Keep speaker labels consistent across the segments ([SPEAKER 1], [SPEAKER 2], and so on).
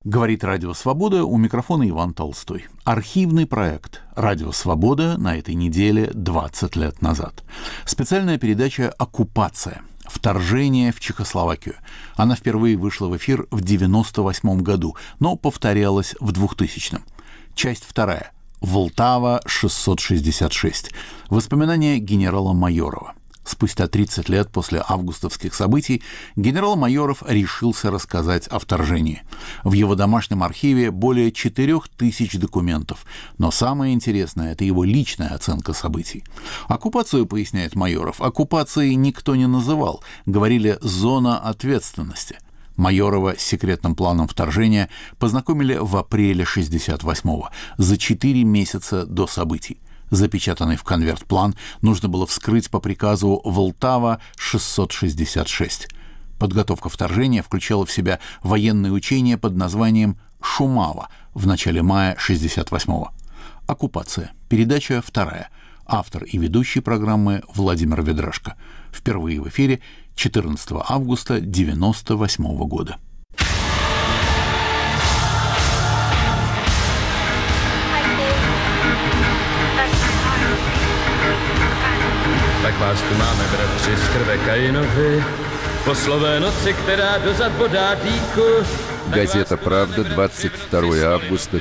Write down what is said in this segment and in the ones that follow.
[SPEAKER 1] Говорит «Радио Свобода», у микрофона Иван Толстой. Архивный проект «Радио Свобода» на этой неделе 20 лет назад. Специальная передача «Оккупация. Вторжение в Чехословакию». Она впервые вышла в эфир в 1998 году, но повторялась в 2000-м. Часть вторая. Влтава, 666. Воспоминания генерала Майорова. Спустя 30 лет после августовских событий генерал Майоров решился рассказать о вторжении. В его домашнем архиве более 4000 документов, но самое интересное – это его личная оценка событий. Оккупацию, поясняет Майоров, оккупацией никто не называл, говорили «зона ответственности». Майорова с секретным планом вторжения познакомили в апреле 1968-го, за 4 месяца до событий. Запечатанный в конверт план нужно было вскрыть по приказу Влтава 666. Подготовка вторжения включала в себя военные учения под названием «Шумава» в начале мая 1968-го. Оккупация. Передача вторая. Автор и ведущий программы Владимир Ведрашко. Впервые в эфире 14 августа 1998 года.
[SPEAKER 2] Tak vás tu máme, bratři, z krve Kainovi, po slové noci, která dozad bodá dýku.
[SPEAKER 3] Газета «Правда», 22 августа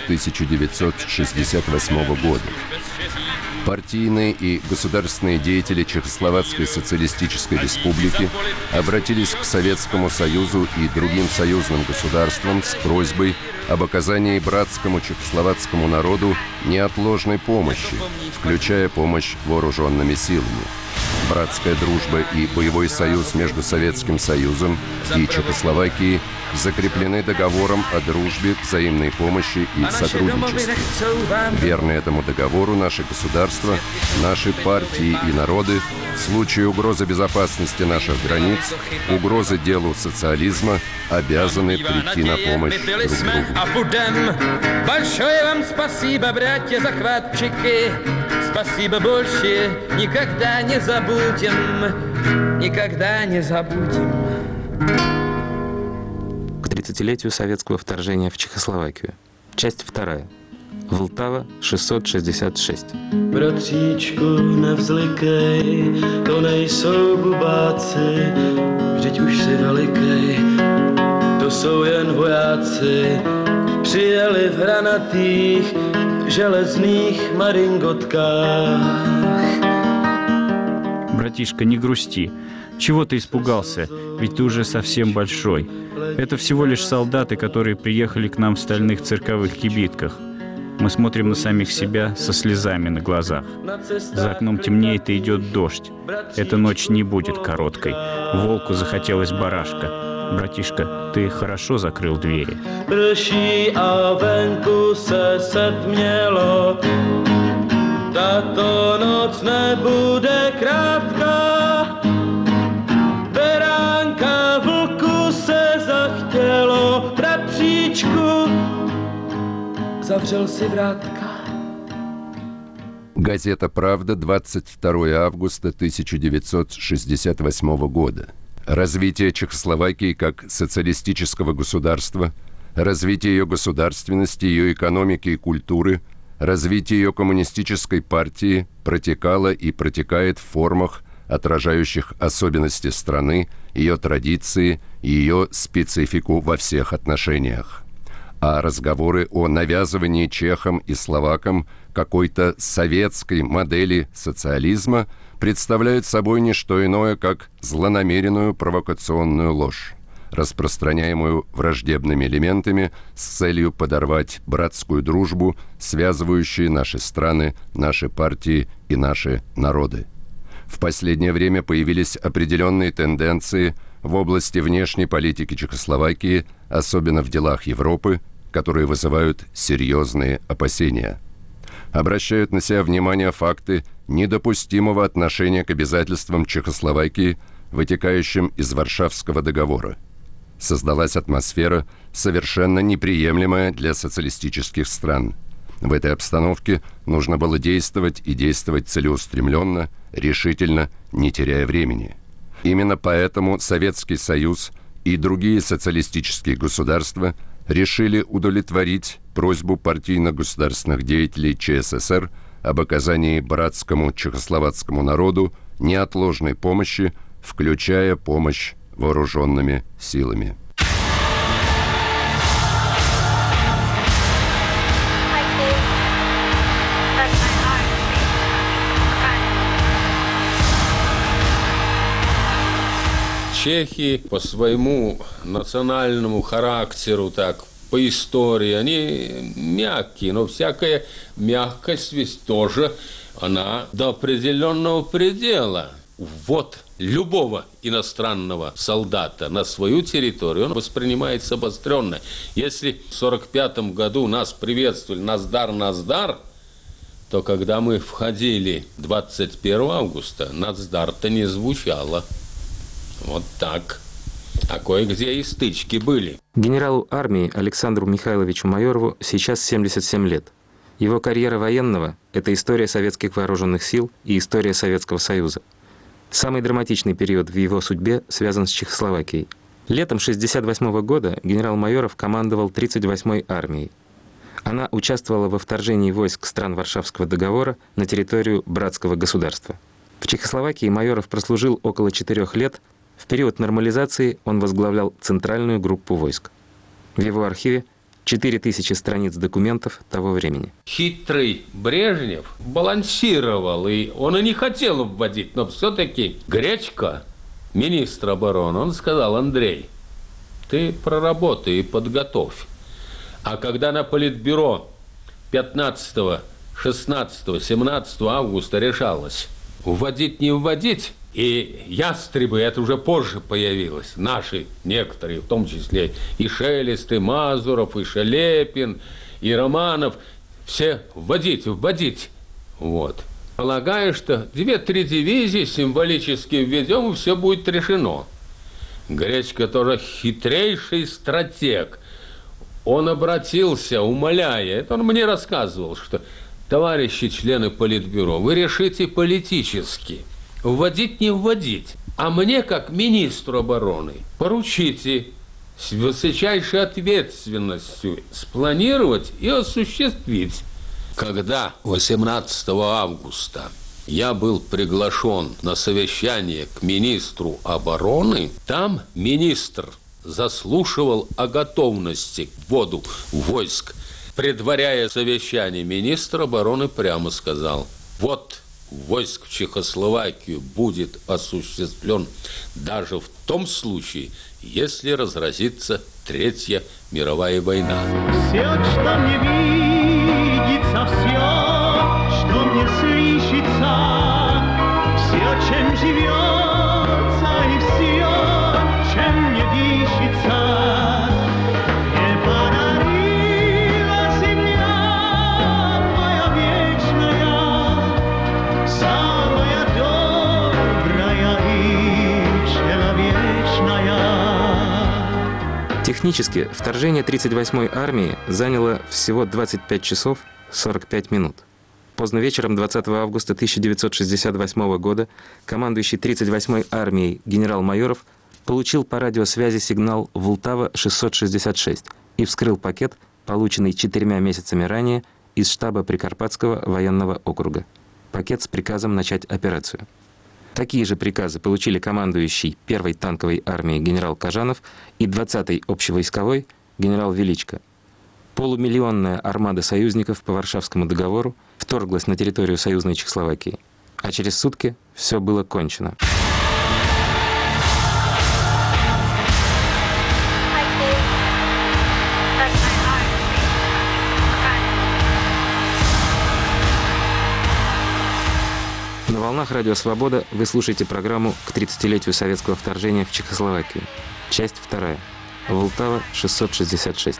[SPEAKER 3] 1968 года. Партийные и государственные деятели Чехословацкой социалистической республики обратились к Советскому Союзу и другим союзным государствам с просьбой об оказании братскому чехословацкому народу неотложной помощи, включая помощь вооруженными силами. Братская дружба и боевой союз между Советским Союзом и Чехословакией закреплены договором о дружбе, взаимной помощи и сотрудничестве. Верны этому договору наши государства, наши партии и народы в случае угрозы безопасности наших границ, угрозы делу социализма обязаны прийти на помощь друг другу.
[SPEAKER 2] Большое вам спасибо, братья захватчики. Спасибо больше никогда не забудем. Никогда не забудем.
[SPEAKER 4] К 30-летию советского вторжения в Чехословакию. Часть вторая. Влтава, 666.
[SPEAKER 5] Bratříčku, nevzlikej, to nejsou bubáci, vždyť už si velikej, to jsou jen vojáci, přijeli v hranatých, železných maringotkách.
[SPEAKER 6] Братишка, не грусти. Чего ты испугался? Ведь ты уже совсем большой. Это всего лишь солдаты, которые приехали к нам в стальных цирковых кибитках. Мы смотрим на самих себя со слезами на глазах. За окном темнеет и идет дождь. Эта ночь не будет короткой. Волку захотелось барашка. Братишка, ты хорошо закрыл двери.
[SPEAKER 5] Prší a venku se setmělo, tato noc nebude krátká. Beránka vlku se zachtělo, bratříčku, zavřel si vrátka.
[SPEAKER 3] Газета «Правда», 22 августа 1968 года. Развитие Чехословакии как социалистического государства, развитие ее государственности, ее экономики и культуры, развитие ее коммунистической партии протекало и протекает в формах, отражающих особенности страны, ее традиции и ее специфику во всех отношениях. А разговоры о навязывании чехам и словакам какой-то советской модели социализма представляют собой не что иное, как злонамеренную провокационную ложь, распространяемую враждебными элементами с целью подорвать братскую дружбу, связывающую наши страны, наши партии и наши народы. В последнее время появились определенные тенденции в области внешней политики Чехословакии, особенно в делах Европы, которые вызывают серьезные опасения. Обращают на себя внимание факты недопустимого отношения к обязательствам Чехословакии, вытекающим из Варшавского договора. Создалась атмосфера, совершенно неприемлемая для социалистических стран. В этой обстановке нужно было действовать и действовать целеустремленно, решительно, не теряя времени. Именно поэтому Советский Союз и другие социалистические государства решили удовлетворить просьбу партийно-государственных деятелей ЧССР об оказании братскому чехословацкому народу неотложной помощи, включая помощь вооруженными силами.
[SPEAKER 7] Чехи по своему национальному характеру, так, по истории, они мягкие, но всякая мягкость ведь тоже, она до определенного предела. Вот любого иностранного солдата на свою территорию он воспринимается обостренно. Если в 1945 году нас приветствовали «Наздар, Наздар», то когда мы входили 21 августа, «Наздар»-то не звучало. Вот так. А кое-где и стычки были.
[SPEAKER 4] Генералу армии Александру Михайловичу Майорову сейчас 77 лет. Его карьера военного – это история советских вооруженных сил и история Советского Союза. Самый драматичный период в его судьбе связан с Чехословакией. Летом 1968 года генерал Майоров командовал 38-й армией. Она участвовала во вторжении войск стран Варшавского договора на территорию братского государства. В Чехословакии Майоров прослужил около 4 лет. В период нормализации он возглавлял центральную группу войск. В его архиве 4000 страниц документов того времени.
[SPEAKER 7] Хитрый Брежнев балансировал, и он и не хотел вводить, но все-таки Гречко, министр обороны, он сказал: Андрей, ты проработай и подготовь. А когда на Политбюро 15, 16, 17 августа решалось, вводить, не вводить, и ястребы, это уже позже появилось, наши некоторые, в том числе и Шелест, и Мазуров, и Шелепин, и Романов, все вводить. Вот. Полагаю, что 2-3 дивизии символически введем, и все будет решено. Гречко тоже хитрейший стратег. Он обратился, умоляя, это он мне рассказывал, что товарищи члены Политбюро, вы решите политически. Вводить, не вводить. А мне, как министру обороны, поручите с высочайшей ответственностью спланировать и осуществить. Когда 18 августа я был приглашен на совещание к министру обороны, там министр заслушивал о готовности к вводу войск. Предваряя совещание, министр обороны прямо сказал: вот войск в Чехословакию будет осуществлен даже в том случае, если разразится Третья мировая война.
[SPEAKER 8] Все, что мне видится, все, что мне слышится, все, чем живется, и все, чем мне дышится.
[SPEAKER 4] Технически вторжение 38-й армии заняло всего 25 часов 45 минут. Поздно вечером 20 августа 1968 года командующий 38-й армией генерал Майоров получил по радиосвязи сигнал «Влтава-666» и вскрыл пакет, полученный 4 месяцами ранее из штаба Прикарпатского военного округа. Пакет с приказом начать операцию. Такие же приказы получили командующий 1-й танковой армией генерал Кажанов и 20-й общевойсковой генерал Величко. Полумиллионная армада союзников по Варшавскому договору вторглась на территорию союзной Чехословакии. А через сутки все было кончено. На волнах Радио Свобода вы слушаете программу к 30-летию советского вторжения в Чехословакию. Часть 2. Влтава-666.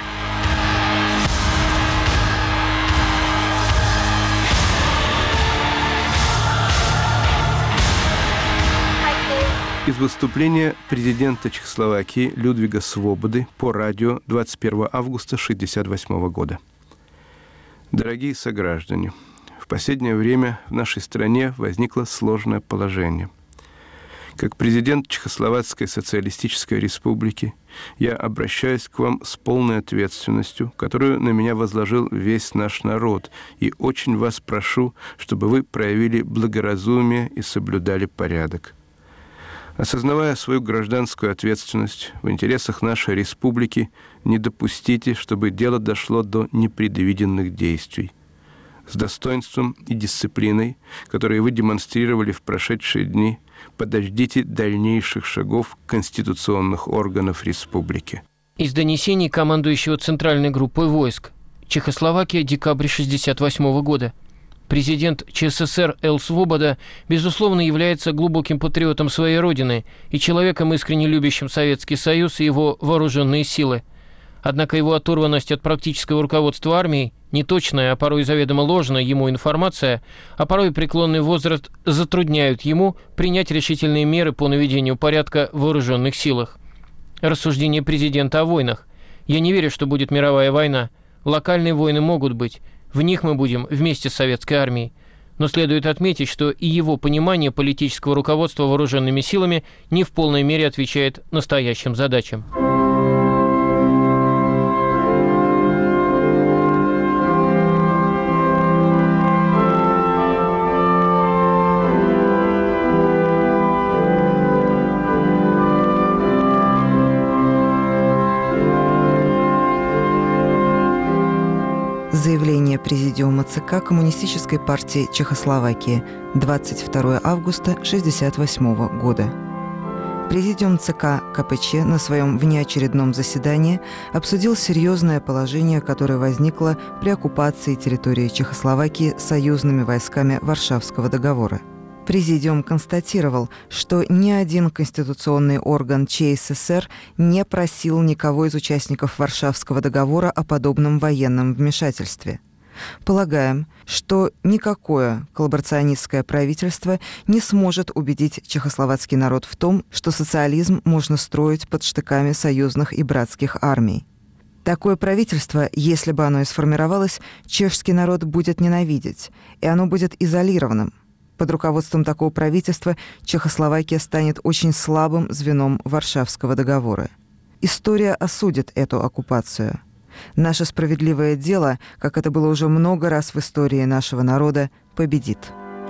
[SPEAKER 9] Из выступления президента Чехословакии Людвига Свободы по радио 21 августа 1968 года. Дорогие сограждане, в последнее время в нашей стране возникло сложное положение. Как президент Чехословацкой социалистической республики я обращаюсь к вам с полной ответственностью, которую на меня возложил весь наш народ, и очень вас прошу, чтобы вы проявили благоразумие и соблюдали порядок. Осознавая свою гражданскую ответственность в интересах нашей республики, не допустите, чтобы дело дошло до непредвиденных действий. С достоинством и дисциплиной, которые вы демонстрировали в прошедшие дни, подождите дальнейших шагов конституционных органов республики.
[SPEAKER 10] Из донесений командующего Центральной группой войск. Чехословакия, декабрь 1968 года. Президент ЧССР Л. Свобода, безусловно, является глубоким патриотом своей родины и человеком, искренне любящим Советский Союз и его вооруженные силы. Однако его оторванность от практического руководства армией, неточная, а порой заведомо ложная ему информация, а порой преклонный возраст затрудняют ему принять решительные меры по наведению порядка в вооруженных силах. Рассуждение президента о войнах. Я не верю, что будет мировая война. Локальные войны могут быть. В них мы будем вместе с советской армией. Но следует отметить, что и его понимание политического руководства вооруженными силами не в полной мере отвечает настоящим задачам.
[SPEAKER 11] Заявление Президиума ЦК Коммунистической партии Чехословакии, 22 августа 1968 года. Президиум ЦК КПЧ на своем внеочередном заседании обсудил серьезное положение, которое возникло при оккупации территории Чехословакии союзными войсками Варшавского договора. Президиум констатировал, что ни один конституционный орган ЧССР не просил никого из участников Варшавского договора о подобном военном вмешательстве. Полагаем, что никакое коллаборационистское правительство не сможет убедить чехословацкий народ в том, что социализм можно строить под штыками союзных и братских армий. Такое правительство, если бы оно и сформировалось, чешский народ будет ненавидеть, и оно будет изолированным. Под руководством такого правительства Чехословакия станет очень слабым звеном Варшавского договора. История осудит эту оккупацию. Наше справедливое дело, как это было уже много раз в истории нашего народа, победит.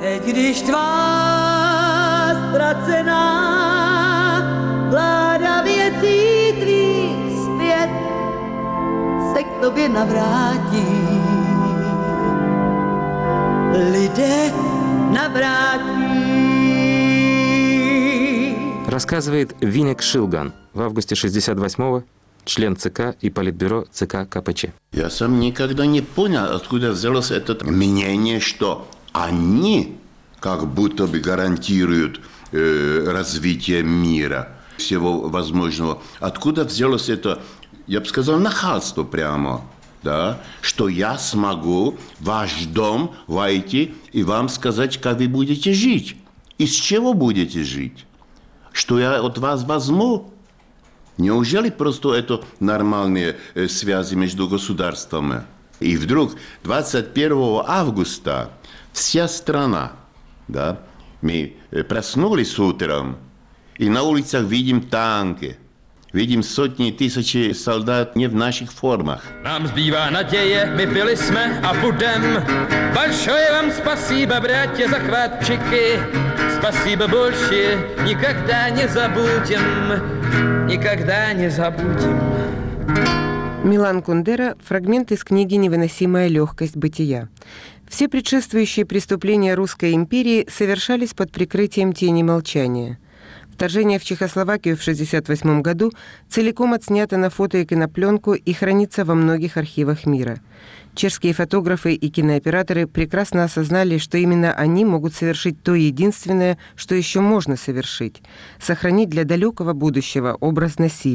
[SPEAKER 4] Рассказывает Винек Шилган, в августе 1968-го член ЦК и Политбюро ЦК КПЧ.
[SPEAKER 12] Я сам никогда не понял, откуда взялось это мнение, что они как будто бы гарантируют развитие мира, всего возможного. Откуда взялось это, я бы сказал, нахальство прямо. Да, что я смогу в ваш дом войти и вам сказать, как вы будете жить. Из чего будете жить? Что я от вас возьму? Неужели просто это нормальные связи между государствами? И вдруг 21 августа вся страна, да, мы проснулись утром, и на улицах видим танки. Vidím sotní tisíce солдат не в наших формах.
[SPEAKER 2] Nám zbývá naděje, my byli jsme a budem. Большое вам спасибо, братья захватчики. Спасибо больше, никогда не забудем. Никогда не забудем.
[SPEAKER 13] Милан Кундера. Фрагмент из книги «Невыносимая легкость бытия». Все предшествующие преступления Русской империи совершались под прикрытием тени молчания. Вторжение в Чехословакию в 1968 году целиком отснято на фото и кинопленку и хранится во многих архивах мира. Чешские фотографы и кинооператоры прекрасно осознали, что именно они могут совершить то единственное, что еще можно совершить – сохранить для далекого будущего образ насилия –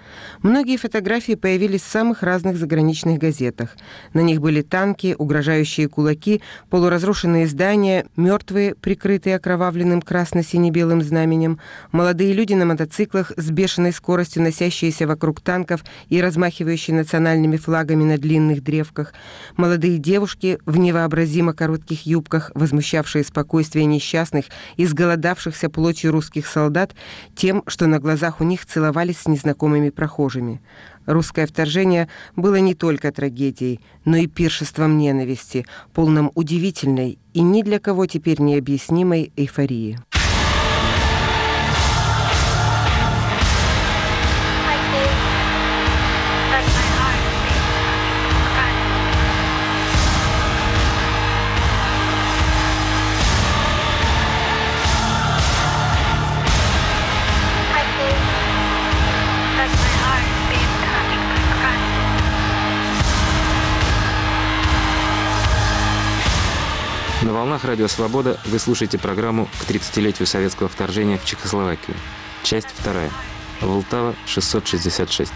[SPEAKER 13] Многие фотографии появились в самых разных заграничных газетах. На них были танки, угрожающие кулаки, полуразрушенные здания, мертвые, прикрытые окровавленным красно-сине-белым знаменем, молодые люди на мотоциклах с бешеной скоростью носящиеся вокруг танков и размахивающие национальными флагами на длинных древках, молодые девушки в невообразимо коротких юбках, возмущавшие спокойствие несчастных, изголодавшихся плотью русских солдат тем, что на глазах у них целовались с незнакомыми прохожими. Русское вторжение было не только трагедией, но и пиршеством ненависти, полным удивительной и ни для кого теперь необъяснимой эйфории.
[SPEAKER 4] На волнах Радио Свобода вы слушаете программу к 30-летию советского вторжения в Чехословакию. Часть 2. Волтава, 666.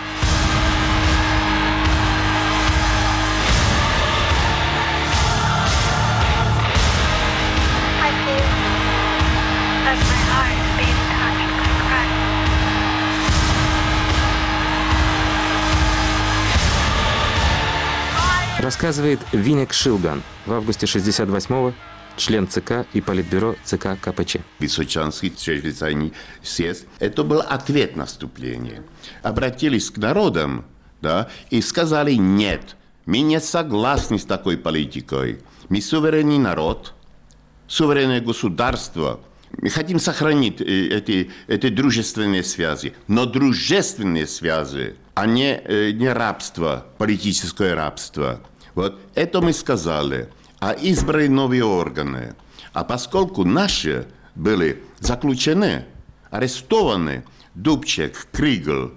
[SPEAKER 4] Рассказывает Винек Шилган, в августе 68-го член ЦК и Политбюро ЦК КПЧ.
[SPEAKER 12] Высочанский чрезвычайный съезд – это был ответ на вступление. Обратились к народам, да, и сказали: нет, мы не согласны с такой политикой. Мы суверенный народ, суверенное государство. Мы хотим сохранить эти дружественные связи, но дружественные связи, а не рабство, политическое рабство. Вот это мы сказали. А избрали новые органы. А поскольку наши были заключены, арестованы, Дубчик, Кригл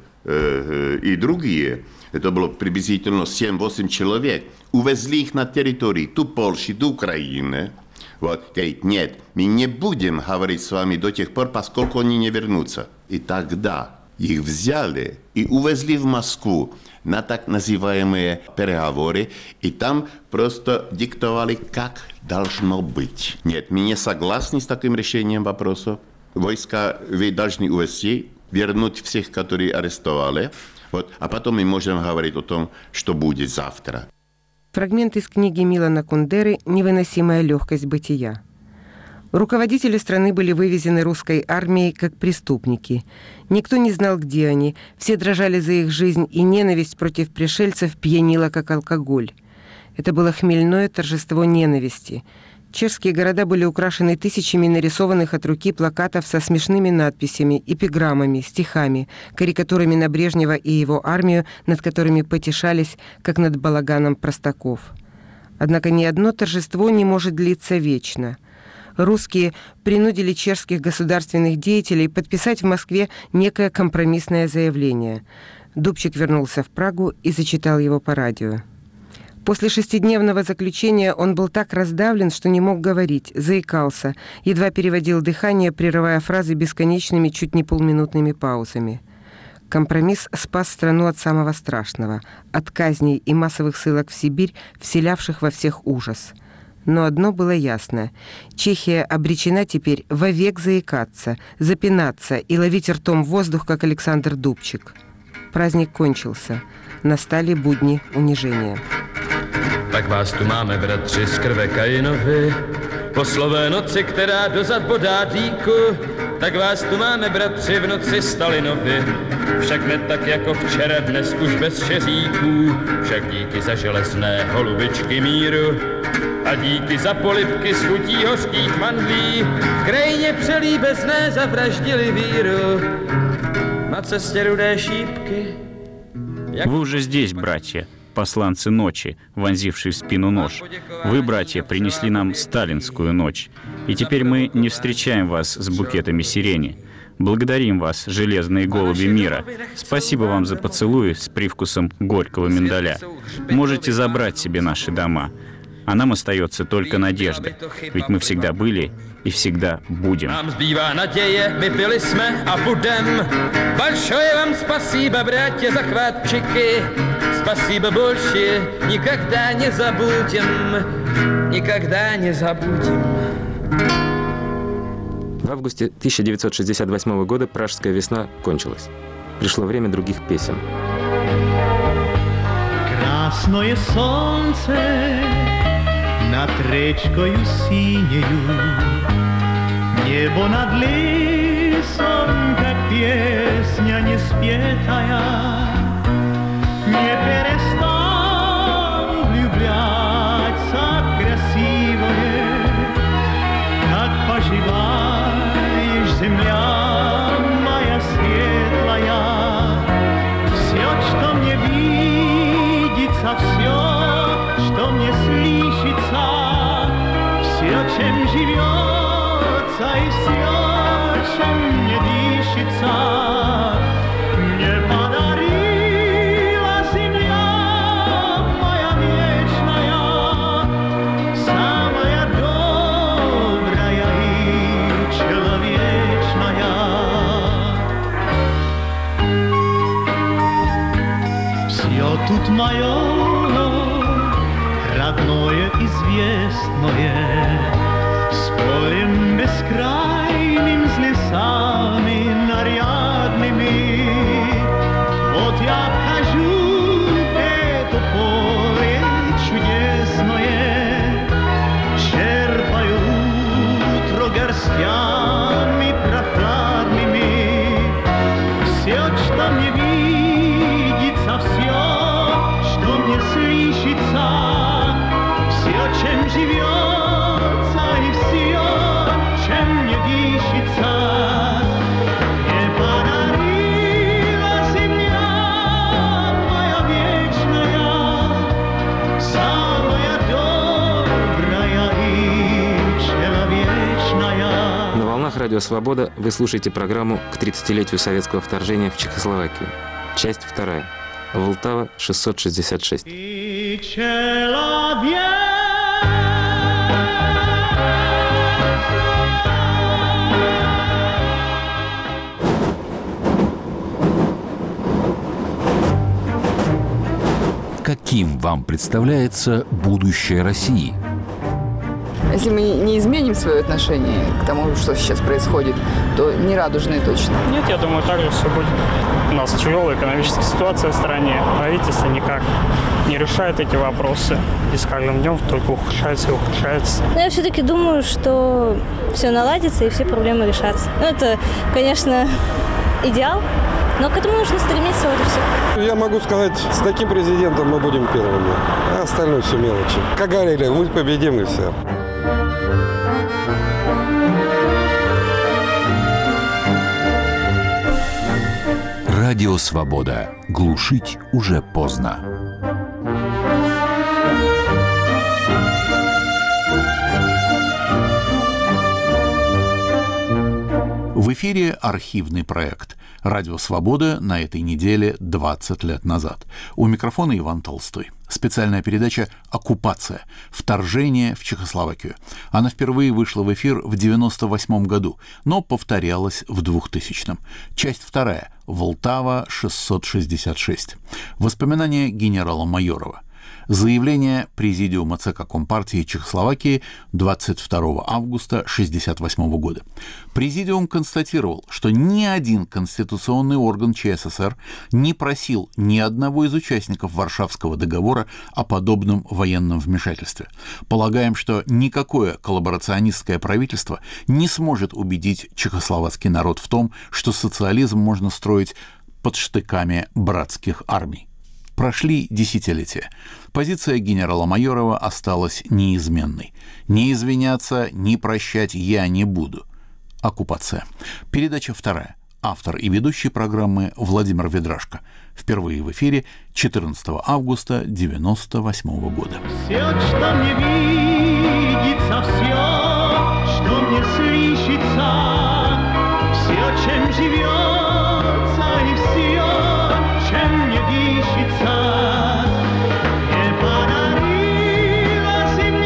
[SPEAKER 12] и другие, это было приблизительно 7-8 человек, увезли их на территории ту Польши, ту Украины. Вот, говорит: нет, мы не будем говорить с вами до тех пор, поскольку они не вернутся. И тогда их взяли и увезли в Москву на так называемые переговоры, и там просто диктовали, как должно быть. Нет, мы не согласны с таким решением вопроса. Войска вы должны увезти, вернуть всех, которые арестовали, вот, а потом мы можем говорить о том, что будет завтра.
[SPEAKER 13] Фрагмент из книги Милана Кундеры «Невыносимая легкость бытия». Руководители страны были вывезены русской армией как преступники. Никто не знал, где они, все дрожали за их жизнь, и ненависть против пришельцев пьянила, как алкоголь. Это было хмельное торжество ненависти. Чешские города были украшены тысячами нарисованных от руки плакатов со смешными надписями, эпиграммами, стихами, карикатурами на Брежнева и его армию, над которыми потешались, как над балаганом простаков. Однако ни одно торжество не может длиться вечно. Русские принудили чешских государственных деятелей подписать в Москве некое компромиссное заявление. Дубчик вернулся в Прагу и зачитал его по радио. После 6-дневного заключения он был так раздавлен, что не мог говорить, заикался, едва переводил дыхание, прерывая фразы бесконечными, чуть не полминутными паузами. Компромисс спас страну от самого страшного, от казней и массовых ссылок в Сибирь, вселявших во всех ужас. Но одно было ясно. Чехия обречена теперь вовек заикаться, запинаться и ловить ртом воздух, как Александр Дубчик. Праздник кончился. Настали будни унижения.
[SPEAKER 2] Tak vás tu máme, bratři, z krve Kainovi, po slové noci, která dozad bodá dýku, tak vás tu máme, bratři, v noci Stalinovi, však ne tak jako včera, dnes už bez šeříků, však díky za železné holubičky míru a díky za polibky s chutí hořkých mandlí, v krajině přelíbezné zavraždili víru, na cestě rudé šípky.
[SPEAKER 6] Вы уже здесь, братья, посланцы ночи, вонзившие в спину нож. Вы, братья, принесли нам сталинскую ночь. И теперь мы не встречаем вас с букетами сирени. Благодарим вас, железные голуби мира. Спасибо вам за поцелуи с привкусом горького миндаля. Можете забрать себе наши дома. А нам остается только надежда, ведь мы всегда были и всегда будем.
[SPEAKER 2] Nám zbývá naděje, my byli jsme a budem. Большое вам спасибо, братья захватчики. Спасибо большое, никогда не забудем. Никогда не забудем.
[SPEAKER 4] В августе 1968 года Пражская весна кончилась. Пришло время других песен.
[SPEAKER 8] Красное солнце над речкою синею, небо над лесом, как песня неспетая. Не перестану влюбляться в красивое, как поживаешь, земля моя светлая. Все, что мне видится, все, что мне слышится, все, чем живется и все, чем мне дышится, мне подарила земля моя вечная, самая добрая и человечная. Все тут мое родное, известное, с полем бескрайним, с лесами нарядными. Вот я обхожу это поле чудесное, черпаю утро горстями прохладными. Все, что мне видится, все, что мне слышится, все, чем живется и все, чем мне дышится, мне подарила земля моя вечная, самая добрая и человечная.
[SPEAKER 4] На волнах Радио Свобода вы слушаете программу к 30-летию советского вторжения в Чехословакию. Часть 2. Волтава, 666.
[SPEAKER 8] И человек.
[SPEAKER 1] Каким вам представляется будущее России?
[SPEAKER 14] Если мы не изменим свое отношение к тому, что сейчас происходит, то не радужное точно.
[SPEAKER 15] Нет, я думаю, так же все будет. У нас тяжелая экономическая ситуация в стране. Правительство никак не решает эти вопросы. И с каждым днем только ухудшается и ухудшается.
[SPEAKER 16] Но я все-таки думаю, что все наладится и все проблемы решатся. Ну, это, конечно, идеал, но к этому нужно стремиться, вот и все.
[SPEAKER 17] Я могу сказать, с таким президентом мы будем первыми, а остальное все мелочи. Как говорили, мы победим и все.
[SPEAKER 1] Радио Свобода. Глушить уже поздно. В эфире архивный проект «Радио Свобода» на этой неделе 20 лет назад. У микрофона Иван Толстой. Специальная передача «Оккупация. Вторжение в Чехословакию». Она впервые вышла в эфир в 1998 году, но повторялась в 2000-м. Часть 2. Волтава, 666. Воспоминания генерала Майорова. Заявление Президиума ЦК Компартии Чехословакии 22 августа 1968 года. Президиум констатировал, что ни один конституционный орган ЧССР не просил ни одного из участников Варшавского договора о подобном военном вмешательстве. Полагаем, что никакое коллаборационистское правительство не сможет убедить чехословацкий народ в том, что социализм можно строить под штыками братских армий. Прошли десятилетия. Позиция генерала Майорова осталась неизменной. Ни извиняться, ни прощать я не буду. Оккупация. Передача 2. Автор и ведущий программы Владимир Ведрашко. Впервые в эфире 14 августа 1998 года.
[SPEAKER 8] Все, что мне видится, все, что мне слышится, все, чем живется и все, чем мне дышится, мне подарила земля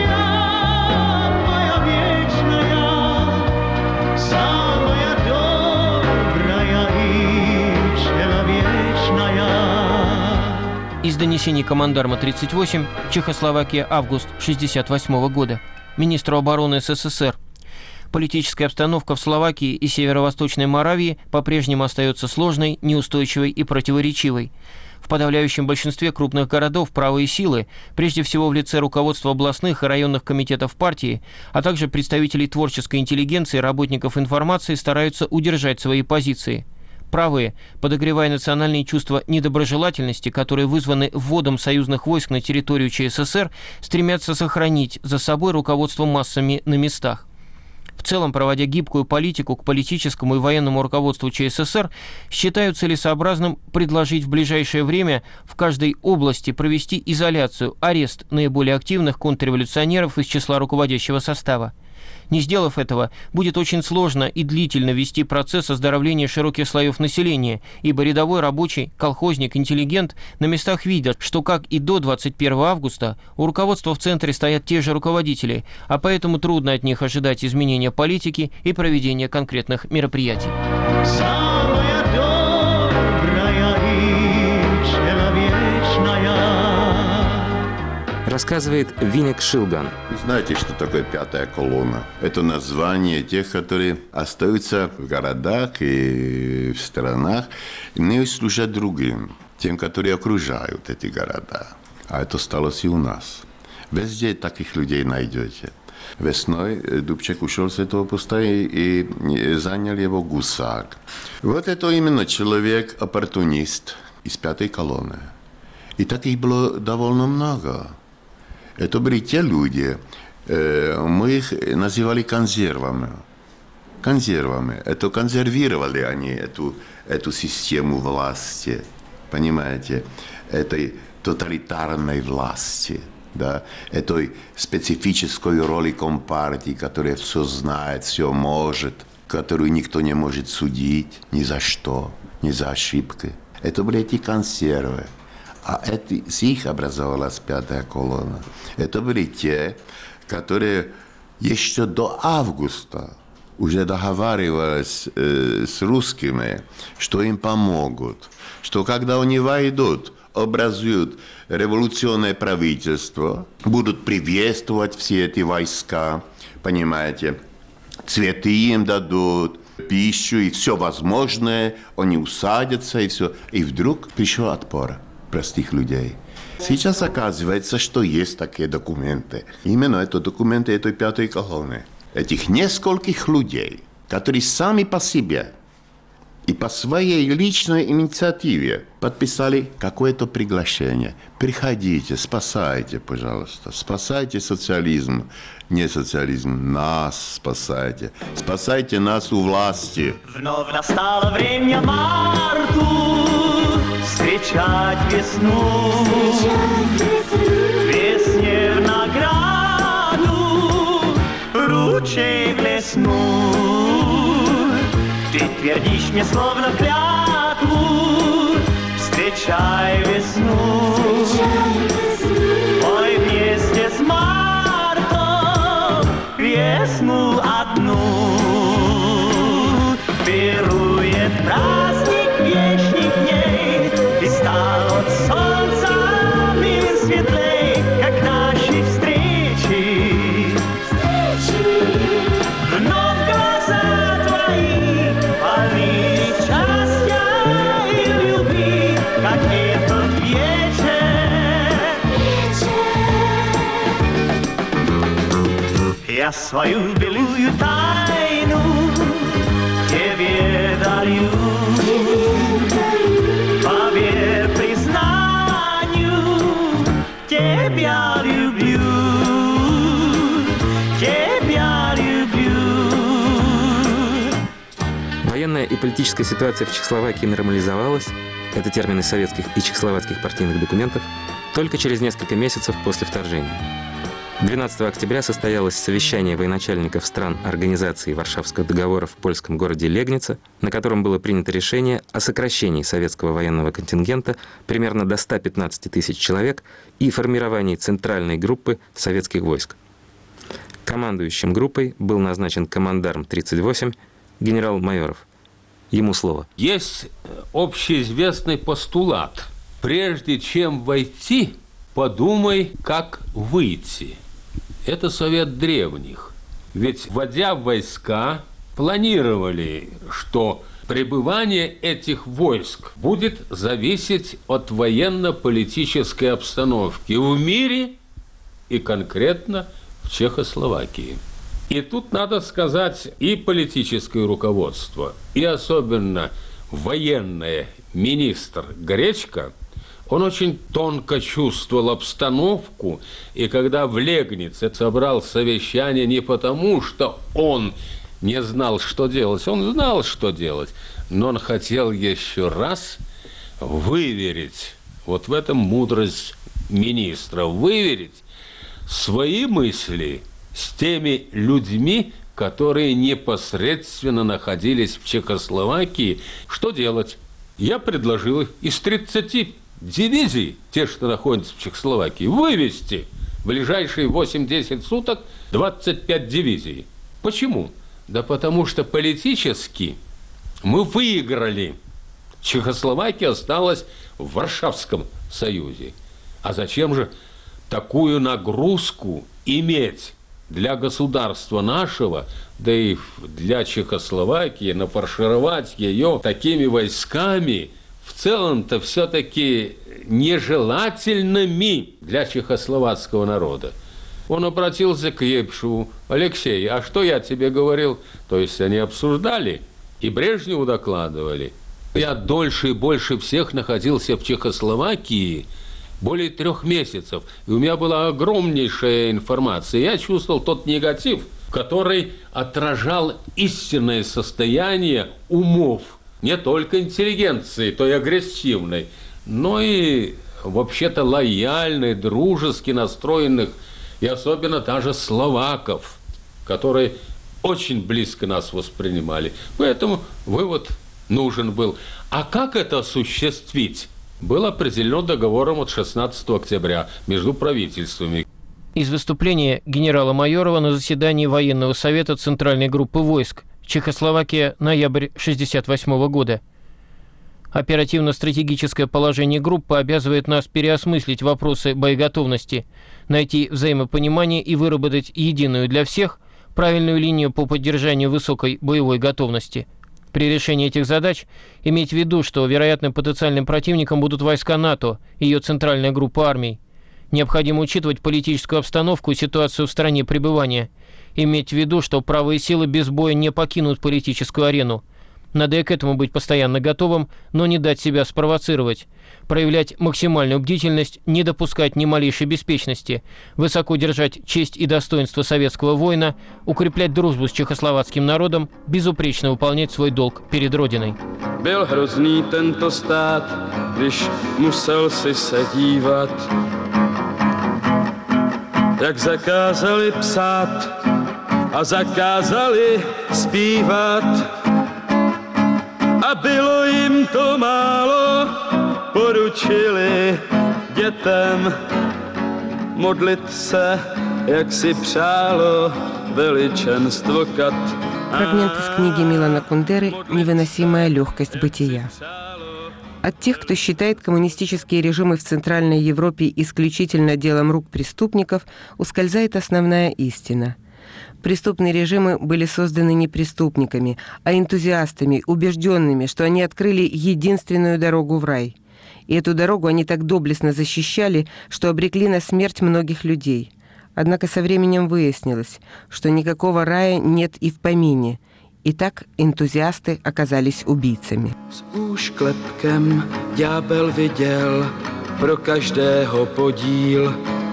[SPEAKER 10] донесений командарма 38, Чехословакия, август 1968 года, министру обороны СССР. Политическая обстановка в Словакии и Северо-Восточной Моравии по-прежнему остается сложной, неустойчивой и противоречивой. В подавляющем большинстве крупных городов правые силы, прежде всего в лице руководства областных и районных комитетов партии, а также представителей творческой интеллигенции и работников информации, стараются удержать свои позиции. Правые, подогревая национальные чувства недоброжелательности, которые вызваны вводом союзных войск на территорию ЧССР, стремятся сохранить за собой руководство массами на местах. В целом, проводя гибкую политику к политическому и военному руководству ЧССР, считают целесообразным предложить в ближайшее время в каждой области провести изоляцию, арест наиболее активных контрреволюционеров из числа руководящего состава. Не сделав этого, будет очень сложно и длительно вести процесс оздоровления широких слоев населения, ибо рядовой рабочий, колхозник, интеллигент на местах видят, что, как и до 21 августа, у руководства в центре стоят те же руководители, а поэтому трудно от них ожидать изменения политики и проведения конкретных мероприятий.
[SPEAKER 4] Рассказывает Винек Шилган.
[SPEAKER 12] Знаете, что такое пятая колонна? Это название тех, которые остаются в городах и в странах, не служат другим, тем, которые окружают эти города. А это сталось и у нас. Везде таких людей найдете. Весной Дубчик ушел с этого поста и занял его гусак. Вот это именно человек-оппортунист из пятой колонны. И таких было довольно много. Это были те люди, мы их называли консервами. Консервами. Это консервировали они эту систему власти, понимаете, этой тоталитарной власти, да, этой специфической роли компартии, которая все знает, все может, которую никто не может судить ни за что, ни за ошибки. Это были эти консервы. А с их образовалась пятая колонна. Это были те, которые еще до августа уже договаривались с русскими, что им помогут, что когда они войдут, образуют революционное правительство, будут приветствовать все эти войска, понимаете, цветы им дадут, пищу и все возможное, они усадятся и все. И вдруг пришел отпор простых людей. Сейчас оказывается, что есть такие документы. Именно это документы этой пятой колонны. Этих нескольких людей, которые сами по себе и по своей личной инициативе подписали какое-то приглашение. Приходите, спасайте, пожалуйста, спасайте социализм. Не социализм, нас спасайте. Спасайте нас у власти.
[SPEAKER 8] Вновь настало время марту встречать весну. Весне в награду ручей блеснул. Ты твердишь мне словно клятву, встречай весну. Ой, вместе с мартом весну одну пирует праздник вечных дней, и станут солнцами светлей, как наши встречи. Вновь глаза твои полны счастья и любви, как этот вечер. Я свою белую тайну тебе дарю. Поверь признанию, тебя люблю, тебя люблю.
[SPEAKER 4] Военная и политическая ситуация в Чехословакии нормализовалась, это термин из советских и чехословацких партийных документов, только через несколько месяцев после вторжения. 12 октября состоялось совещание военачальников стран Организации Варшавского договора в польском городе Легница, на котором было принято решение о сокращении советского военного контингента примерно до 115 тысяч человек и формировании центральной группы советских войск. Командующим группой был назначен командарм 38 генерал Майоров. Ему слово.
[SPEAKER 7] Есть общеизвестный постулат. прежде чем войти, подумай, как выйти. Это совет древних. Ведь, вводя в войска, планировали, что пребывание этих войск будет зависеть от военно-политической обстановки в мире и конкретно в Чехословакии. И тут надо сказать, и политическое руководство, и особенно военный министр Гречко, он очень тонко чувствовал обстановку, и когда в Легнице собрал совещание не потому, что он не знал, что делать, он знал, что делать, но он хотел еще раз выверить, вот в этом мудрость министра, выверить свои мысли с теми людьми, которые непосредственно находились в Чехословакии. Что делать? Я предложил их из 30 дивизий, те, что находятся в Чехословакии, вывести в ближайшие 8-10 суток 25 дивизий. Почему? Да потому что политически мы выиграли. Чехословакия осталась в Варшавском Союзе. А зачем же такую нагрузку иметь для государства нашего, да и для Чехословакии, нафаршировать ее такими войсками, в целом-то все-таки нежелательными для чехословацкого народа? Он обратился к Епшеву: Алексей, а что я тебе говорил? То есть они обсуждали и Брежневу докладывали. Я дольше и больше всех находился в Чехословакии, более 3 месяцев, и у меня была огромнейшая информация. Я чувствовал тот негатив, который отражал истинное состояние умов не только интеллигенции, той агрессивной, но и вообще-то лояльной, дружески настроенных, и особенно даже словаков, которые очень близко нас воспринимали. Поэтому вывод нужен был. А как это осуществить? Было определено договором от 16 октября между правительствами.
[SPEAKER 10] Из выступления генерала-майорова на заседании военного совета Центральной группы войск. Чехословакия, ноябрь 1968 года. Оперативно-стратегическое положение группы обязывает нас переосмыслить вопросы боеготовности, найти взаимопонимание и выработать единую для всех правильную линию по поддержанию высокой боевой готовности. При решении этих задач иметь в виду, что вероятным потенциальным противником будут войска НАТО и ее центральная группа армий. Необходимо учитывать политическую обстановку и ситуацию в стране пребывания. Иметь в виду, что правые силы без боя не покинут политическую арену. Надо и к этому быть постоянно готовым, но не дать себя спровоцировать. Проявлять максимальную бдительность, не допускать ни малейшей беспечности, высоко держать честь и достоинство советского воина, укреплять дружбу с чехословацким народом, безупречно выполнять свой долг перед Родиной.
[SPEAKER 5] Byl hrozný tento stát, když musel si se dívat, jak zakázali psát a zakázali zpívat. A bylo jim to málo, poručili dětem modlit se, jak si přálo veličenstvo kat.
[SPEAKER 13] Фрагмент из книги Милана Кундеры «Невыносимая легкость бытия». От тех, кто считает коммунистические режимы в Центральной Европе исключительно делом рук преступников, ускользает основная истина. Преступные режимы были созданы не преступниками, а энтузиастами, убежденными, что они открыли единственную дорогу в рай. И эту дорогу они так доблестно защищали, что обрекли на смерть многих людей. Однако со временем выяснилось, что никакого рая нет и в помине. И так энтузиасты оказались убийцами.
[SPEAKER 5] S úšklepkem ďábel viděl pro každého podíl.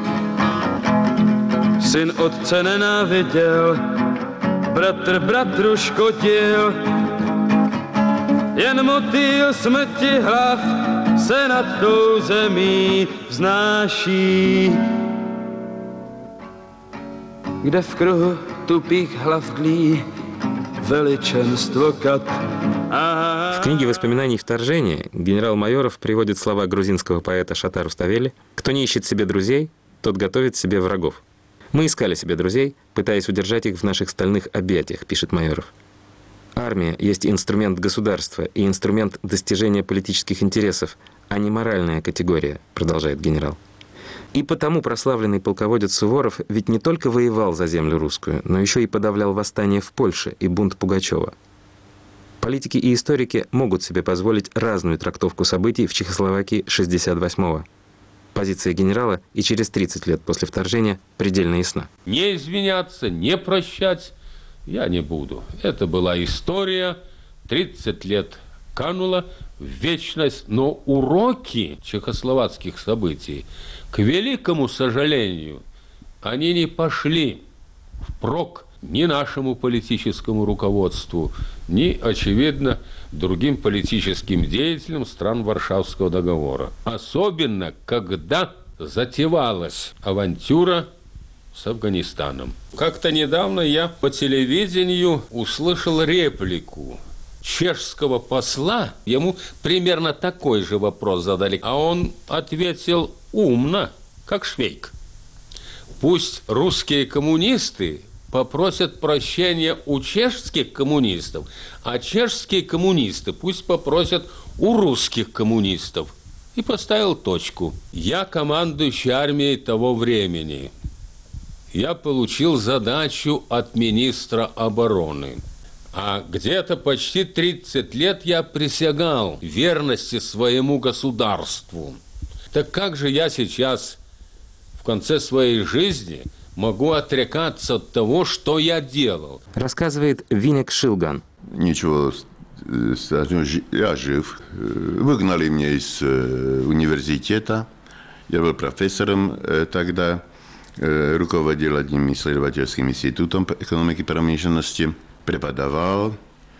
[SPEAKER 5] Syn otce nenáviděl, bratr bratru škodil. Jen motýl smrti hlav se nad tou zemí vznáší. Kde v kruhu tupých hlav tlí величенство kat.
[SPEAKER 4] В книге «Воспоминаний вторжения» генерал-майоров приводит слова грузинского поэта Шата Руставели: «Кто не ищет себе друзей, тот готовит себе врагов». «Мы искали себе друзей, пытаясь удержать их в наших стальных объятиях», пишет Майоров. Армия есть инструмент государства и инструмент достижения политических интересов, а не моральная категория, продолжает генерал. И потому прославленный полководец Суворов ведь не только воевал за землю русскую, но еще и подавлял восстание в Польше и бунт Пугачева. Политики и историки могут себе позволить разную трактовку событий в Чехословакии 1968-го. Позиция генерала и через 30 лет после вторжения предельно ясна.
[SPEAKER 7] Не извиняться, не прощать я не буду. Это была история, 30 лет канула в вечность, но уроки чехословацких событий, к великому сожалению, они не пошли впрок ни нашему политическому руководству, ни, очевидно, другим политическим деятелям стран Варшавского договора. Особенно, когда затевалась авантюра с Афганистаном. Как-то недавно я по телевидению услышал реплику чешского посла. Ему примерно такой же вопрос задали, а он ответил умно, как Швейк. Пусть русские коммунисты попросят прощения у чешских коммунистов, а чешские коммунисты пусть попросят у русских коммунистов. И поставил точку. Я командующий армией того времени. Я получил задачу от министра обороны. А где-то почти 30 лет я присягал верности своему государству. Так как же я сейчас в конце своей жизни могу отрекаться от того, что я делал?
[SPEAKER 4] Рассказывает Винек Шилган.
[SPEAKER 12] Ничего, я жив. Выгнали меня из университета. Я был профессором тогда, руководил одним исследовательским институтом экономики промышленности, преподавал.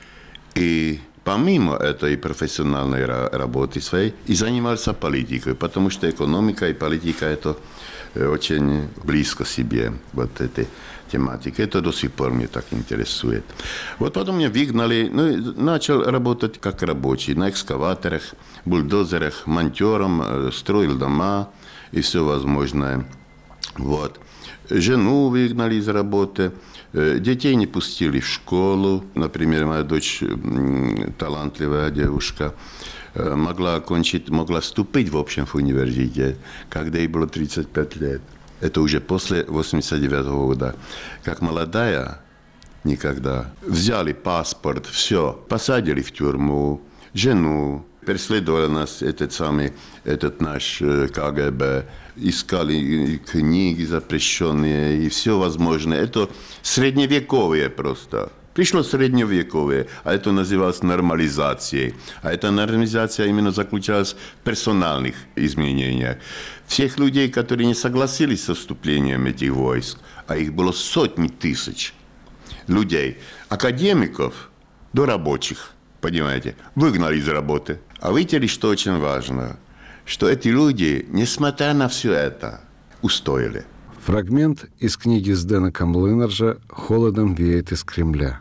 [SPEAKER 12] И помимо этой профессиональной работы своей, и занимался политикой, потому что экономика и политика – это очень близко себе, вот этой тематики. Это до сих пор меня так интересует. Вот потом меня выгнали, начал работать как рабочий на экскаваторах, бульдозерах, монтером, строил дома и все возможное. Вот. Жену выгнали из работы, детей не пустили в школу. Например, моя дочь, талантливая девушка, могла вступить в университет, когда ей было 35 лет. Это уже после 1989 года. Как молодая, никогда. Взяли паспорт, все, посадили в тюрьму, жену. Преследовал нас этот наш КГБ, искали книги запрещенные и все возможное. Это средневековье просто. Пришло средневековье, а это называлось нормализацией. А эта нормализация именно заключалась в персональных изменениях. Всех людей, которые не согласились со вступлением этих войск, а их было сотни тысяч людей, академиков до рабочих, понимаете, выгнали из работы. А видите, что очень важно, что эти люди, несмотря на все это, устояли.
[SPEAKER 9] Фрагмент из книги Здена Камлынарджа «Холодом веет из Кремля».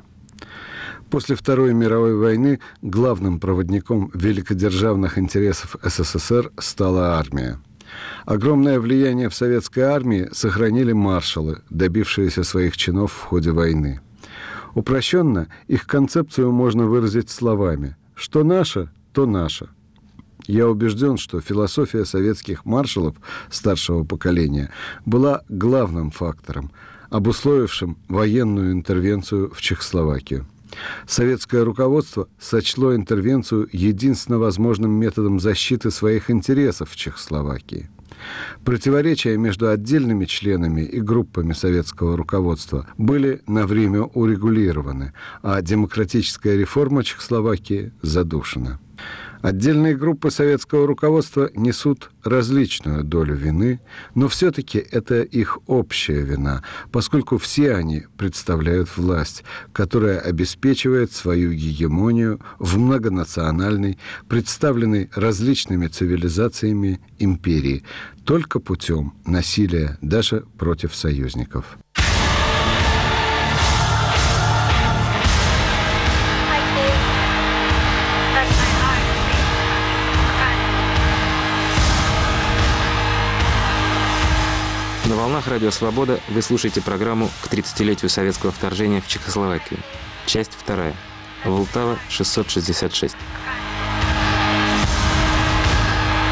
[SPEAKER 9] После Второй мировой войны главным проводником великодержавных интересов СССР стала армия. Огромное влияние в советской армии сохранили маршалы, добившиеся своих чинов в ходе войны. Упрощенно их концепцию можно выразить словами «что наше, то наше». Я убежден, что философия советских маршалов старшего поколения была главным фактором, обусловившим военную интервенцию в Чехословакию. Советское руководство сочло интервенцию единственно возможным методом защиты своих интересов в Чехословакии. Противоречия между отдельными членами и группами советского руководства были на время урегулированы, а демократическая реформа Чехословакии задушена. Отдельные группы советского руководства несут различную долю вины, но все-таки это их общая вина, поскольку все они представляют власть, которая обеспечивает свою гегемонию в многонациональной, представленной различными цивилизациями империи, только путем насилия даже против союзников.
[SPEAKER 4] На волнах Радио Свобода вы слушаете программу к 30-летию советского вторжения в Чехословакию. Часть 2. Волтава, 666.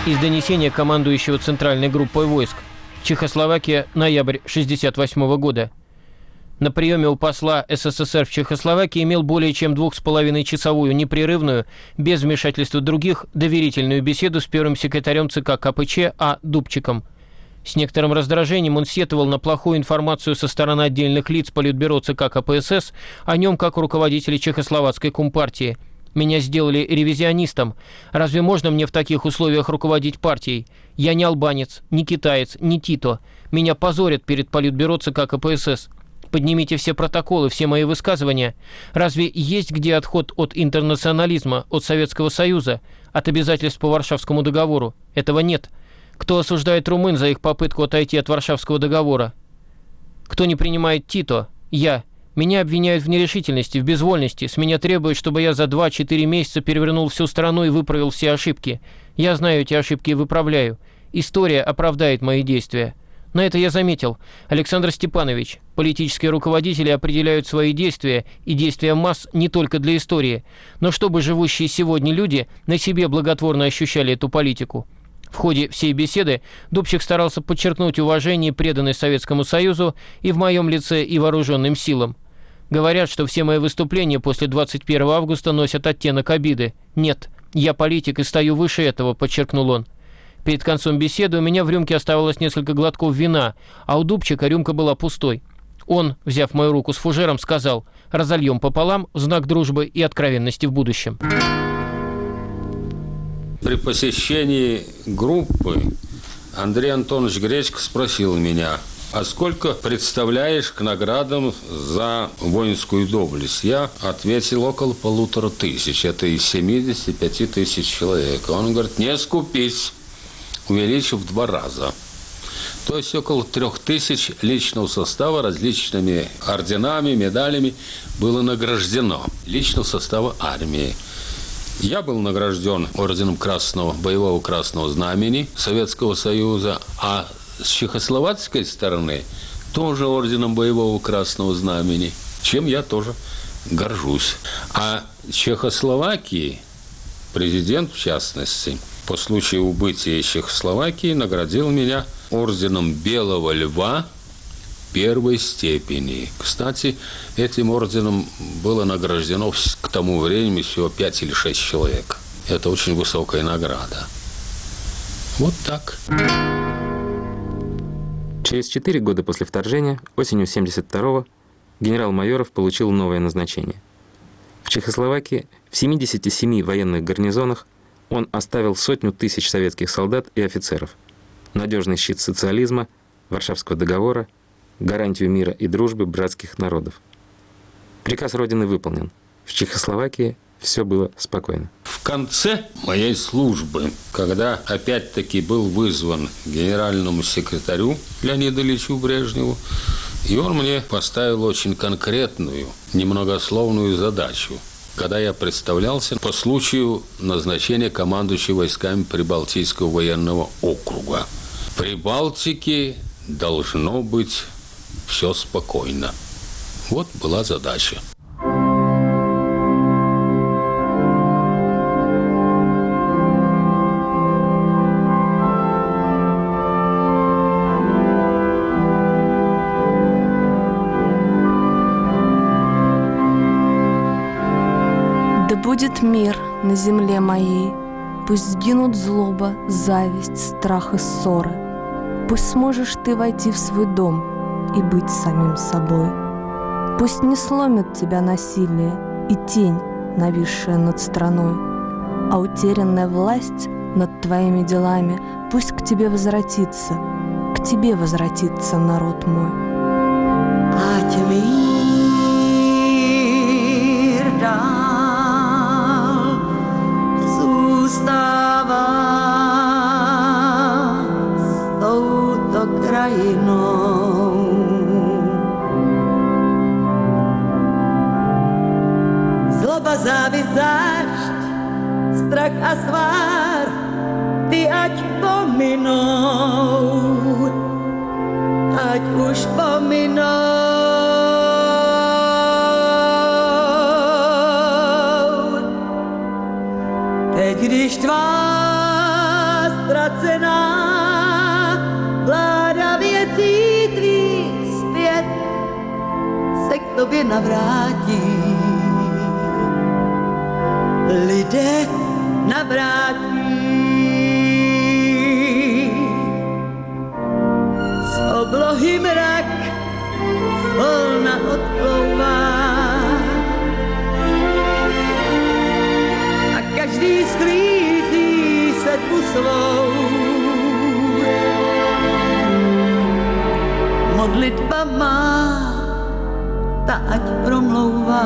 [SPEAKER 10] Из донесения командующего Центральной группой войск. Чехословакия, ноябрь 1968 года. На приеме у посла СССР в Чехословакии имел более чем 2,5-часовую непрерывную, без вмешательства других, доверительную беседу с первым секретарем ЦК КПЧ А. Дубчиком. С некоторым раздражением он сетовал на плохую информацию со стороны отдельных лиц Политбюро ЦК КПСС о нем как руководителе Чехословацкой компартии. «Меня сделали ревизионистом. Разве можно мне в таких условиях руководить партией? Я не албанец, не китаец, не Тито. Меня позорят перед Политбюро ЦК КПСС. Поднимите все протоколы, все мои высказывания. Разве есть где отход от интернационализма, от Советского Союза, от обязательств по Варшавскому договору? Этого нет. Кто осуждает румын за их попытку отойти от Варшавского договора? Кто не принимает Тито? Я. Меня обвиняют в нерешительности, в безвольности. С меня требуют, чтобы я за 2-4 месяца перевернул всю страну и выправил все ошибки. Я знаю эти ошибки и выправляю. История оправдает мои действия. На это я заметил. Александр Степанович, политические руководители определяют свои действия и действия масс не только для истории, но чтобы живущие сегодня люди на себе благотворно ощущали эту политику. В ходе всей беседы Дубчик старался подчеркнуть уважение и преданность Советскому Союзу и в моем лице, и вооруженным силам. Говорят, что все мои выступления после 21 августа носят оттенок обиды. Нет, я политик и стою выше этого, подчеркнул он. Перед концом беседы у меня в рюмке оставалось несколько глотков вина, а у Дубчика рюмка была пустой. Он, взяв мою руку с фужером, сказал: «Разольем пополам в знак дружбы и откровенности в будущем».
[SPEAKER 7] При посещении группы Андрей Антонович Гречко спросил меня: а сколько представляешь к наградам за воинскую доблесть? Я ответил: около 1500. Это из 75 тысяч человек. Он говорит: не скупись, увеличив в 2 раза. То есть около 3000 личного состава различными орденами, медалями было награждено. Личного состава армии. Я был награжден орденом боевого красного знамени Советского Союза, а с чехословацкой стороны тоже орденом боевого красного знамени, чем я тоже горжусь. А Чехословакии президент, в частности, по случаю убытия Чехословакии наградил меня орденом Белого Льва первой степени. Кстати, этим орденом было награждено к тому времени всего 5 или 6 человек. Это очень высокая награда. Вот так.
[SPEAKER 4] Через 4 года после вторжения, осенью 1972-го, генерал Майоров получил новое назначение. В Чехословакии в 77 военных гарнизонах он оставил 100 000 советских солдат и офицеров, надежный щит социализма, Варшавского договора, гарантию мира и дружбы братских народов. Приказ Родины выполнен. В Чехословакии все было спокойно.
[SPEAKER 7] В конце моей службы, когда опять-таки был вызван генеральному секретарю Леониду Ильичу Брежневу, и он мне поставил очень конкретную, немногословную задачу, когда я представлялся по случаю назначения командующего войсками Прибалтийского военного округа. В Прибалтике должно быть все спокойно. Вот была задача.
[SPEAKER 18] Да будет мир на земле моей, пусть сгинут злоба, зависть, страх и ссоры. Пусть сможешь ты войти в свой дом и быть самим собой. Пусть не сломит тебя насилие и тень, нависшая над страной, а утерянная власть над твоими делами пусть к тебе возвратится народ мой.
[SPEAKER 8] Zloba, závisť, zášť, strach a svár, ty ať pominou, ať už pominou. Teď, když tvá ztracená, vláda věcí tvých zpět se k tobě navrátí. Lidé navrátí. Z oblohy mrak volna odplouvá a každý sklízí setvu svou. Modlitba má, ta ať promlouvá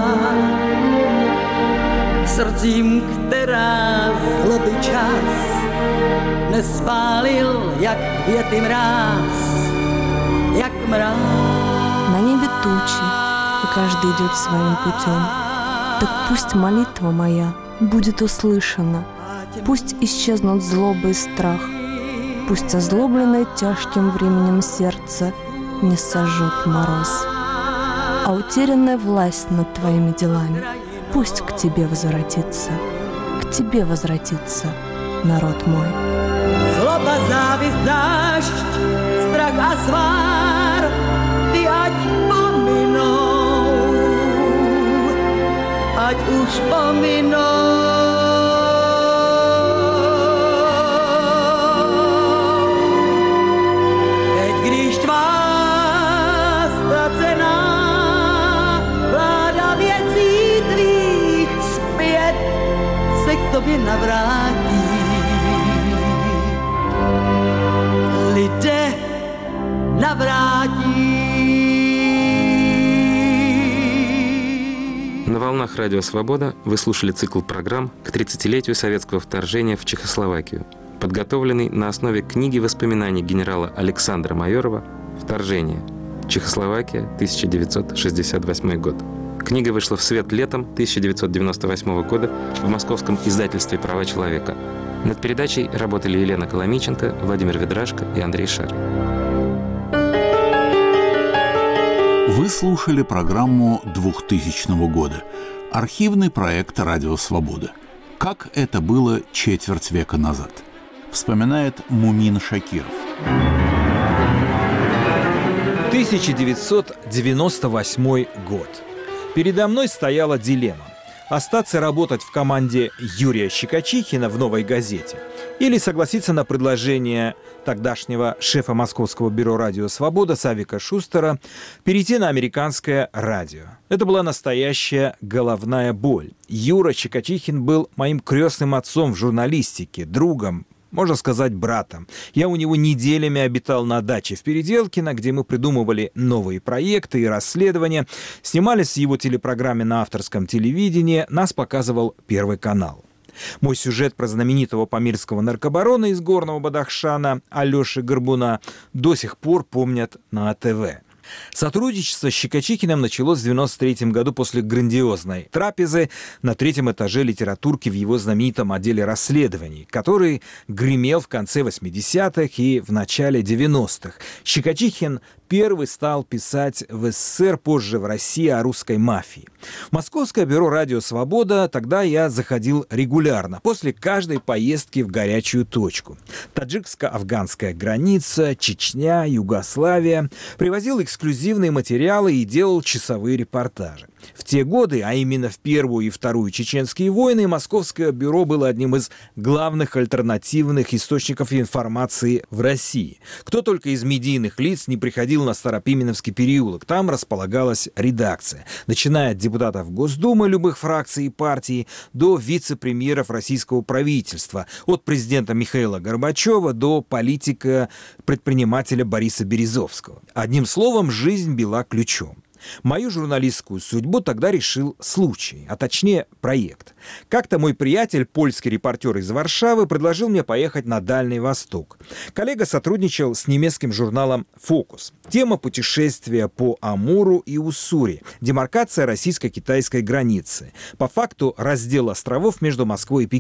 [SPEAKER 8] k srdcím, která zloby čas nespálil, jak květy mráz, jak mráz.
[SPEAKER 18] На небе тучи, и каждый идет своим путем. Так пусть молитва моя будет услышана, пусть исчезнут злоба и страх, пусть озлобленное тяжким временем сердце не сожжет мороз. А утерянная власть над твоими делами пусть к тебе возвратится, народ мой.
[SPEAKER 8] Zloba, závist, zášť, strach a svár, ty ať pominou, ať už pominou. Teď, když tvá ztracená vláda věcí tvých zpět se k tobě navrátí. Lidé navrátí.
[SPEAKER 4] На волнах Радио Свобода вы слушали цикл программ к 30-летию советского вторжения в Чехословакию, подготовленный на основе книги воспоминаний генерала Александра Майорова «Вторжение. Чехословакия, 1968 год». Книга вышла в свет летом 1998 года в московском издательстве «Права человека». Над передачей работали Елена Коломиченко, Владимир Ведрашко и Андрей Шарль.
[SPEAKER 1] Вы слушали программу 2000 года. Архивный проект «Радио Свобода». Как это было четверть века назад. Вспоминает Мумин Шакиров.
[SPEAKER 19] 1998 год. Передо мной стояла дилемма. Остаться работать в команде Юрия Щекочихина в «Новой газете» или согласиться на предложение тогдашнего шефа Московского бюро «Радио Свобода» Савика Шустера перейти на американское радио. Это была настоящая головная боль. Юра Щекочихин был моим крестным отцом в журналистике, другом, можно сказать, братом. Я у него неделями обитал на даче в Переделкино, где мы придумывали новые проекты и расследования, снимались в его телепрограмме на авторском телевидении, нас показывал Первый канал. Мой сюжет про знаменитого памирского наркобарона из Горного Бадахшана Алёши Горбуна до сих пор помнят на АТВ. Сотрудничество с Щекочихиным началось в 1993 году после грандиозной трапезы на 3-м этаже литературки в его знаменитом отделе расследований, который гремел в конце 80-х и в начале 90-х. Щекочихин первый стал писать в СССР, позже в России, о русской мафии. В Московское бюро «Радио Свобода» тогда я заходил регулярно, после каждой поездки в горячую точку. Таджикско-афганская граница, Чечня, Югославия. Привозил эксклюзивные материалы и делал часовые репортажи. В те годы, а именно в Первую и Вторую чеченские войны, Московское бюро было одним из главных альтернативных источников информации в России. Кто только из медийных лиц не приходил на Старопименовский переулок, там располагалась редакция. Начиная от депутатов Госдумы любых фракций и партий до вице-премьеров российского правительства, от президента Михаила Горбачева до политика-предпринимателя Бориса Березовского. Одним словом, жизнь била ключом. Мою журналистскую судьбу тогда решил случай, а точнее проект. Как-то мой приятель, польский репортер из Варшавы, предложил мне поехать на Дальний Восток. Коллега сотрудничал с немецким журналом «Фокус». Тема путешествия по Амуру и Уссури, демаркация российско-китайской границы. По факту раздел островов между Москвой и Пекином.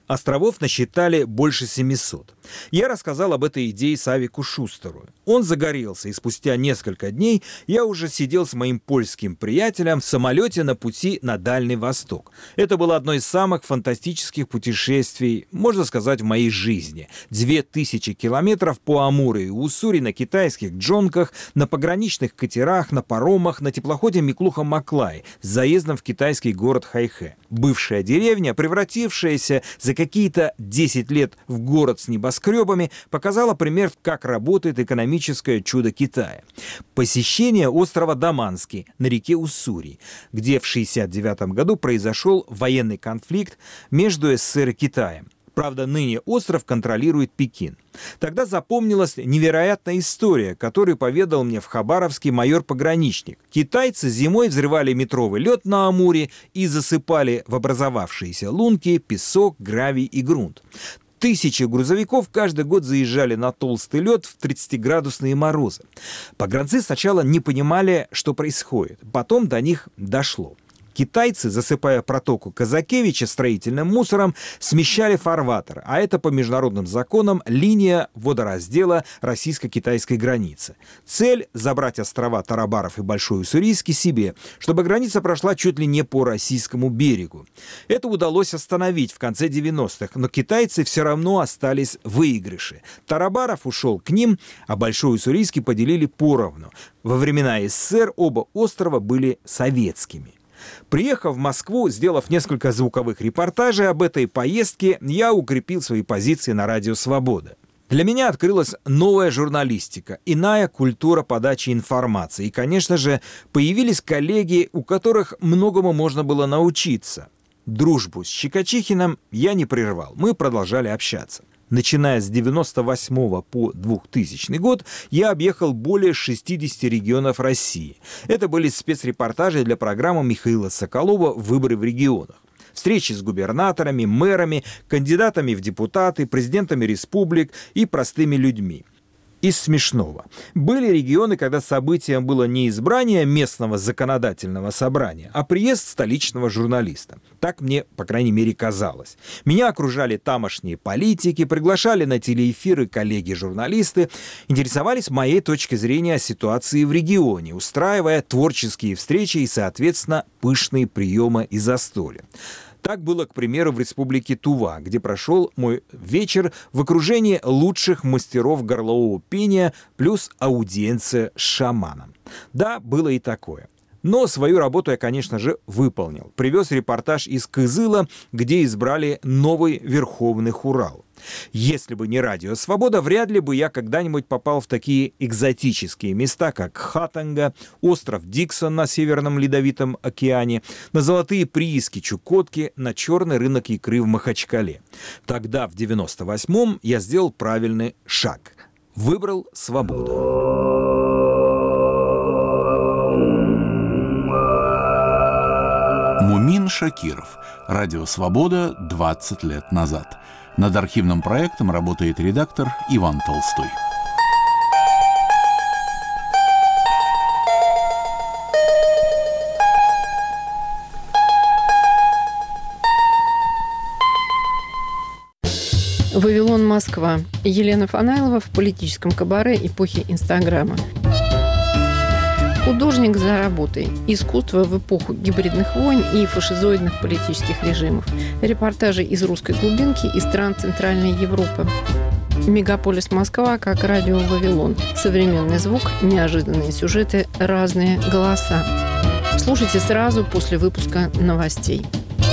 [SPEAKER 19] Островов насчитали больше 700. Я рассказал об этой идее Савику Шустеру. Он загорелся, и спустя несколько дней я уже сидел с моим польским приятелем в самолете на пути на Дальний Восток. Это было одно из самых фантастических путешествий, можно сказать, в моей жизни. 2000 километров по Амуру и Уссури на китайских джонках, на пограничных катерах, на паромах, на теплоходе Миклуха-Маклай с заездом в китайский город Хайхэ. Бывшая деревня, превратившаяся за какие-то 10 лет в город с небоскребами, показала пример, как работает экономическое чудо Китая. Посещение острова Даманский на реке Уссури, где в 1969 году произошел военный конфликт между СССР и Китаем. Правда, ныне остров контролирует Пекин. Тогда запомнилась невероятная история, которую поведал мне в Хабаровске майор-пограничник. Китайцы зимой взрывали метровый лед на Амуре и засыпали в образовавшиеся лунки песок, гравий и грунт. Тысячи грузовиков каждый год заезжали на толстый лед в 30-градусные морозы. Погранцы сначала не понимали, что происходит. Потом до них дошло. Китайцы, засыпая протоку Казакевича строительным мусором, смещали фарватер, а это по международным законам линия водораздела российско-китайской границы. Цель – забрать острова Тарабаров и Большой Уссурийский себе, чтобы граница прошла чуть ли не по российскому берегу. Это удалось остановить в конце 90-х, но китайцы все равно остались в выигрыше. Тарабаров ушел к ним, а Большой Уссурийский поделили поровну. Во времена СССР оба острова были советскими. Приехав в Москву, сделав несколько звуковых репортажей об этой поездке, я укрепил свои позиции на радио «Свобода». Для меня открылась новая журналистика, иная культура подачи информации. И, конечно же, появились коллеги, у которых многому можно было научиться. Дружбу с Щекочихиным я не прервал, мы продолжали общаться. Начиная с 1998 по 2000 год я объехал более 60 регионов России. Это были спецрепортажи для программы Михаила Соколова «Выборы в регионах». Встречи с губернаторами, мэрами, кандидатами в депутаты, президентами республик и простыми людьми. Из смешного. Были регионы, когда событием было не избрание местного законодательного собрания, а приезд столичного журналиста. Так мне, по крайней мере, казалось. Меня окружали тамошние политики, приглашали на телеэфиры коллеги-журналисты, интересовались моей точкой зрения о ситуации в регионе, устраивая творческие встречи и, соответственно, пышные приемы и застолья. Так было, к примеру, в республике Тува, где прошел мой вечер в окружении лучших мастеров горлового пения плюс аудиенция с шаманом. Да, было и такое. Но свою работу я, конечно же, выполнил. Привез репортаж из Кызыла, где избрали новый Верховный Хурал. Если бы не радио «Свобода», вряд ли бы я когда-нибудь попал в такие экзотические места, как Хатанга, остров Диксон на Северном Ледовитом океане, на золотые прииски Чукотки, на черный рынок икры в Махачкале. Тогда, в 98-м, я сделал правильный шаг. Выбрал свободу.
[SPEAKER 1] Мумин Шакиров. Радио «Свобода» 20 лет назад. Над архивным проектом работает редактор Иван Толстой.
[SPEAKER 20] Вавилон, Москва. Елена Фанайлова в политическом кабаре эпохи Инстаграма. Художник за работой. Искусство в эпоху гибридных войн и фашизоидных политических режимов. Репортажи из русской глубинки и стран Центральной Европы. Мегаполис Москва как радио Вавилон. Современный звук, неожиданные сюжеты, разные голоса. Слушайте сразу после выпуска новостей.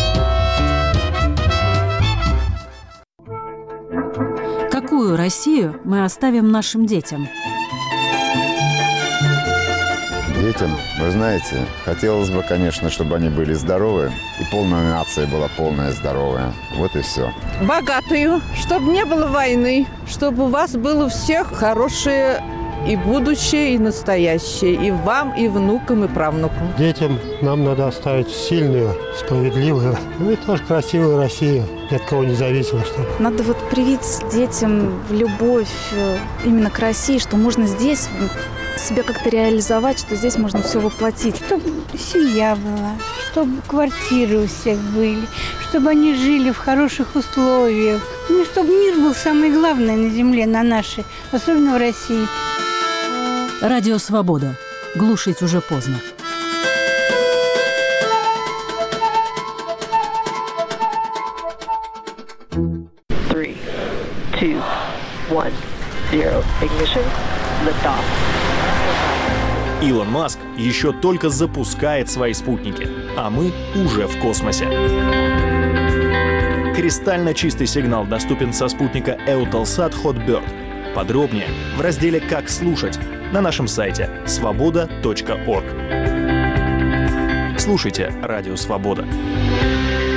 [SPEAKER 21] Какую Россию мы оставим нашим детям?
[SPEAKER 22] Детям, вы знаете, хотелось бы, конечно, чтобы они были здоровы, и полная нация была полная здоровая. Вот и все.
[SPEAKER 23] Богатую, чтобы не было войны, чтобы у вас было у всех хорошее и будущее, и настоящее, и вам, и внукам, и правнукам.
[SPEAKER 24] Детям нам надо оставить сильную, справедливую, ну и тоже красивую Россию, ни от кого не зависимо. Чтобы.
[SPEAKER 25] Надо вот привить детям любовь именно к России, что можно здесь
[SPEAKER 2] себя как-то реализовать, что здесь можно все воплотить.
[SPEAKER 3] Чтобы семья была, чтобы квартиры у всех были, чтобы они жили в хороших условиях. Ну, чтобы мир был самое главное на земле, на нашей, особенно в России.
[SPEAKER 21] Радио «Свобода». Глушить уже поздно.
[SPEAKER 6] Илон Маск еще только запускает свои спутники, а мы уже в космосе. Кристально чистый сигнал доступен со спутника Eutelsat Hotbird. Подробнее в разделе «Как слушать» на нашем сайте svoboda.org. Слушайте «Радио Свобода».